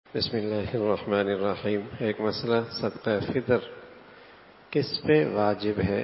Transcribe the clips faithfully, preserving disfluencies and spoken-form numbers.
بسم اللہ الرحمن الرحیم۔ ایک مسئلہ، صدقہ فطر کس پہ واجب ہے؟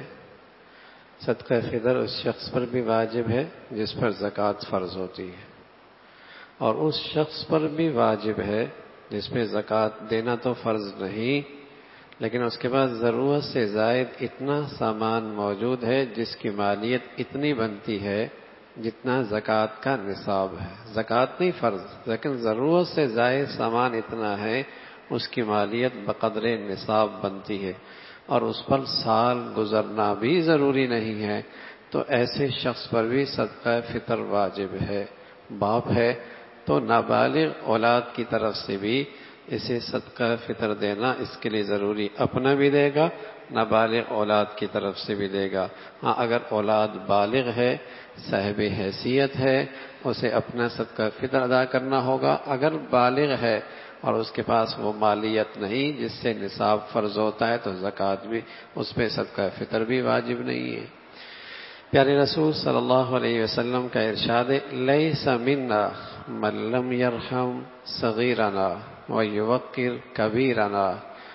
صدقہ فطر اس شخص پر بھی واجب ہے جس پر زکوٰۃ فرض ہوتی ہے، اور اس شخص پر بھی واجب ہے جس میں زکوٰۃ دینا تو فرض نہیں، لیکن اس کے بعد ضرورت سے زائد اتنا سامان موجود ہے جس کی مالیت اتنی بنتی ہے جتنا زکوٰۃ کا نصاب ہے۔ زکوٰۃ نہیں فرض، لیکن ضرورت سے زائد سامان اتنا ہے، اس کی مالیت بقدر نصاب بنتی ہے، اور اس پر سال گزرنا بھی ضروری نہیں ہے، تو ایسے شخص پر بھی صدقہ فطر واجب ہے۔ باپ ہے تو نابالغ اولاد کی طرف سے بھی اسے صدقہ فطر دینا اس کے لیے ضروری، اپنا بھی دے گا، نابالغ اولاد کی طرف سے بھی دے گا۔ ہاں اگر اولاد بالغ ہے، صاحب حیثیت ہے، اسے اپنا صدقہ فطر ادا کرنا ہوگا۔ اگر بالغ ہے اور اس کے پاس وہ مالیت نہیں جس سے نصاب فرض ہوتا ہے تو زکوٰۃ بھی اس پہ صدقہ فطر بھی واجب نہیں ہے۔ پیارے رسول صلی اللہ علیہ وسلم کا ارشاد ہے، لیس منا من لم یرحم صغیرنا ویوقر کبیرنا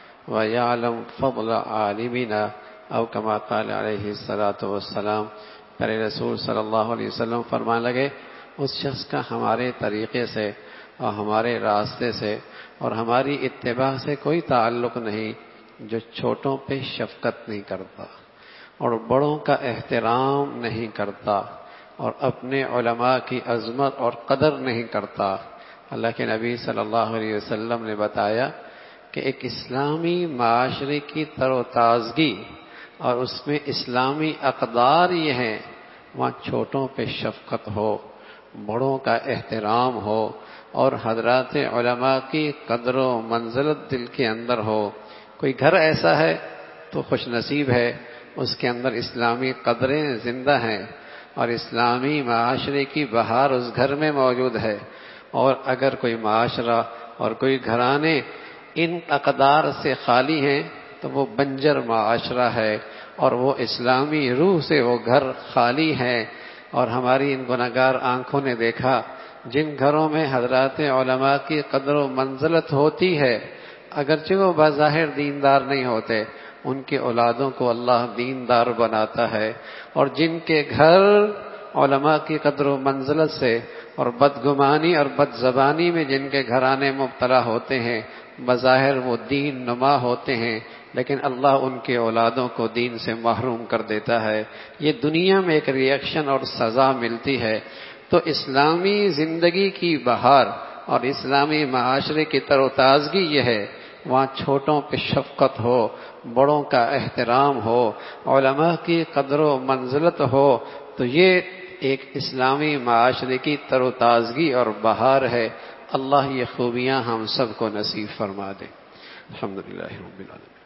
ویعلم فضل عالمنا، او کما قال علیہ الصلاۃ والسلام۔ پیارے رسول صلی اللہ علیہ وسلم فرمانے لگے، اس شخص کا ہمارے طریقے سے اور ہمارے راستے سے اور ہماری اتباع سے کوئی تعلق نہیں، جو چھوٹوں پہ شفقت نہیں کرتا اور بڑوں کا احترام نہیں کرتا اور اپنے علماء کی عظمت اور قدر نہیں کرتا۔ اللہ کے نبی صلی اللہ علیہ وسلم نے بتایا کہ ایک اسلامی معاشرے کی تر و تازگی اور اس میں اسلامی اقدار یہ ہیں، وہاں چھوٹوں پہ شفقت ہو، بڑوں کا احترام ہو، اور حضرات علماء کی قدر و منزلت دل کے اندر ہو۔ کوئی گھر ایسا ہے تو خوش نصیب ہے، اس کے اندر اسلامی قدریں زندہ ہیں اور اسلامی معاشرے کی بہار اس گھر میں موجود ہے۔ اور اگر کوئی معاشرہ اور کوئی گھرانے ان اقدار سے خالی ہیں تو وہ بنجر معاشرہ ہے، اور وہ اسلامی روح سے وہ گھر خالی ہے۔ اور ہماری ان گنہگار آنکھوں نے دیکھا، جن گھروں میں حضرات علماء کی قدر و منزلت ہوتی ہے، اگرچہ وہ بظاہر دیندار نہیں ہوتے، ان کے اولادوں کو اللہ دیندار بناتا ہے، اور جن کے گھر علماء کی قدر و منزلت سے اور بدگمانی اور بد زبانی میں جن کے گھرانے مبتلا ہوتے ہیں، بظاہر وہ دین نما ہوتے ہیں، لیکن اللہ ان کے اولادوں کو دین سے محروم کر دیتا ہے۔ یہ دنیا میں ایک ری ایکشن اور سزا ملتی ہے۔ تو اسلامی زندگی کی بہار اور اسلامی معاشرے کی تر و تازگی یہ ہے، وہاں چھوٹوں پہ شفقت ہو، بڑوں کا احترام ہو، علماء کی قدر و منزلت ہو، تو یہ ایک اسلامی معاشرے کی تر و تازگی اور بہار ہے۔ اللہ یہ خوبیاں ہم سب کو نصیب فرما دے۔ الحمدللہ رب العالمین۔